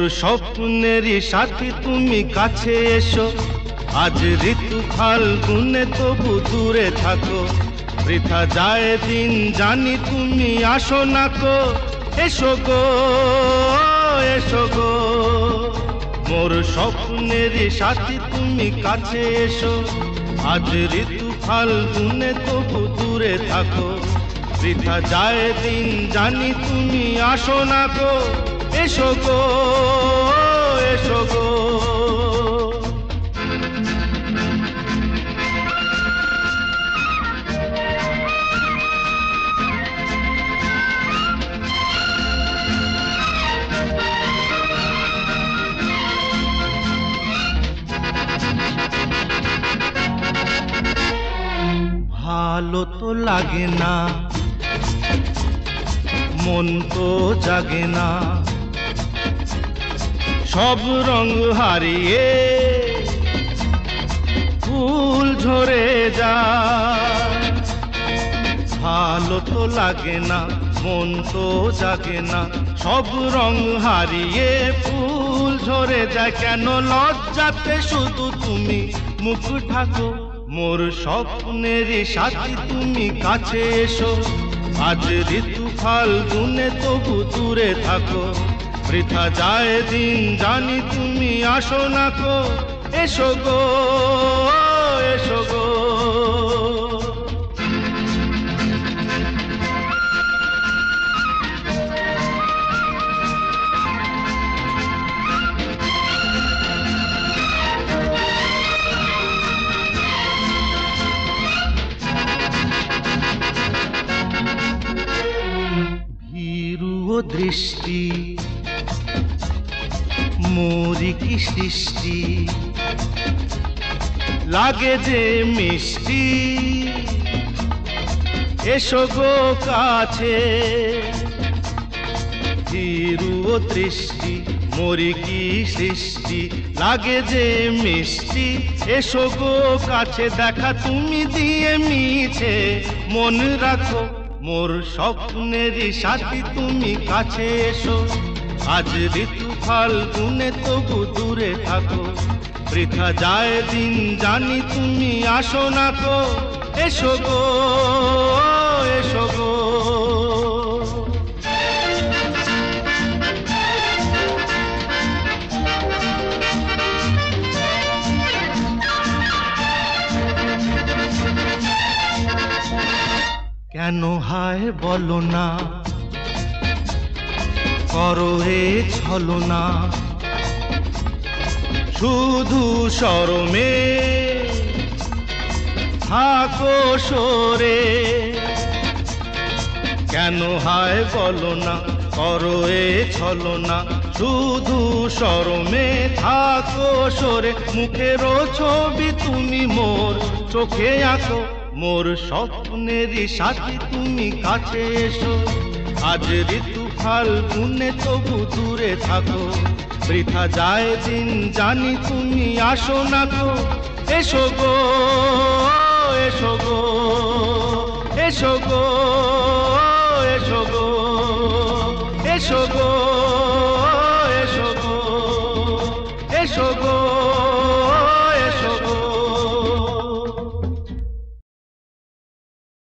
স্বপ্নেরই সাথী তুমি কাছে এসো, আজ ঋতু ফাল্গুনে তবু দূরে থাকো। বৃথা যায় দিন জানি তুমি আসো না কো, এসো গো এসো গো। মোর স্বপ্নেরই সাথী তুমি কাছে এসো, আজ ঋতু ফাল্গুনে তবু দূরে থাকো। বৃথা যায় দিন জানি তুমি আসো না গো, এসো গো এসো গো। ভালো তো লাগে না, মন তো জাগে না, সব রং হারিয়ে ফুল ঝরে যায়। ভালো তো লাগে না, মন তো জাগে না, সব রং হারিয়ে ফুল ঝরে যায়। কেন লজ্জাতে শুধু তুমি মুখ ঢাকো, মোর স্বপ্নেরই সাথী তুমি কাছে এসো, আজ ঋতু ফাল্গুনে তবু দূরে থাকো। বৃথা যায় দিন জানি তুমি আসো না কো, এসো গো এসো গো। ভীরু দৃষ্টি মোরি কি সৃষ্টি, লাগে যে মিষ্টি, এসো গো কাছে। ভীরু দৃষ্টি মোরি কি সৃষ্টি, লাগে যে মিষ্টি, এসো গো কাছে। দেখা তুমি দিয়ে মিছে মন রাখো, মোর স্বপ্নেরই সাথী তুমি কাছে এসো, আজ ঋতু ফাল্গুনে তবু দূরে থাকো। বৃথা যায় দিন জানি তুমি আসো না কো, এসো গো এসো গো। কেন হায় বলো না, করো এ ছলনা, শুধু শরমে থাকো সরে। কেন হায় বলো না, করো এ ছলনা, শুধু শরমে থাকো সরে। মুখেরও ছবি তুমি মোর চোখে আঁকো, মোর স্বপ্নেরই সাথী তুমি কাছে এসো, আজ ঋতু ফাল্গুনে তবু দূরে থাকো। বৃথা যায় দিন জানি তুমি আসো না গো, এসো গো এসো গো এসো গো এসো গো এসো গো এসো গো এসো গো।